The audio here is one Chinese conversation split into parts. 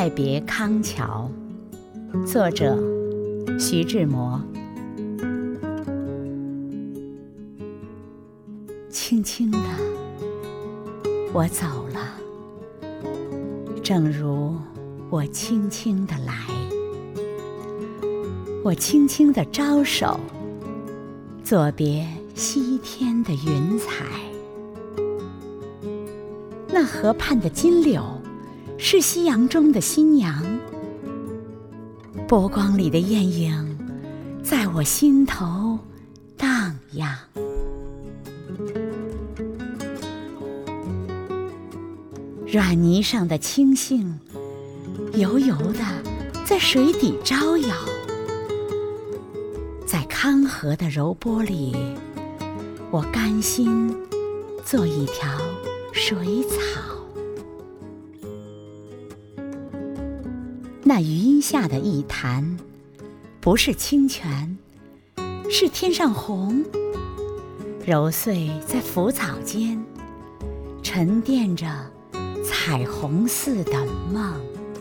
再别康桥，作者徐志摩。轻轻地，我走了，正如我轻轻地来。我轻轻地招手，作别西天的云彩。那河畔的金柳，是夕阳中的新娘，波光里的艳影，在我心头荡漾。软泥上的青荇，油油的在水底招摇，在康河的柔波里，我甘心做一条水草。那余荫下的一潭，不是清泉，是天上虹，揉碎在浮草间，沉淀着彩虹似的梦。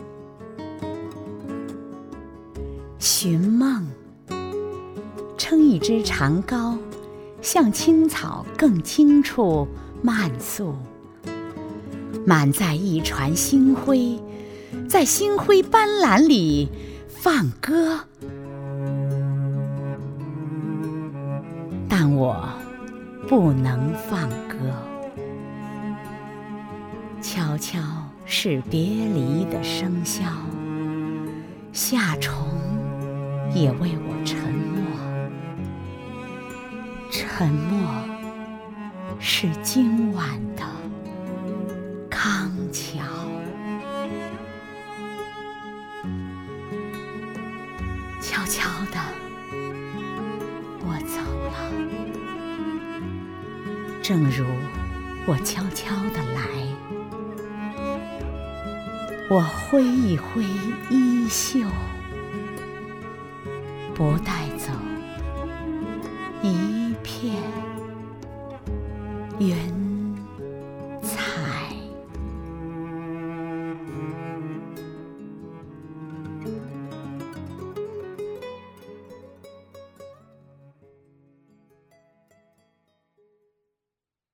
寻梦，撑一支长篙，向青草更青处漫溯，满载一船星辉，在星辉斑斓里放歌。但我不能放歌，悄悄是别离的笙箫，夏虫也为我沉默，沉默是今晚的康桥。悄悄地，我走了，正如我悄悄地来。我挥一挥衣袖，不带走一片云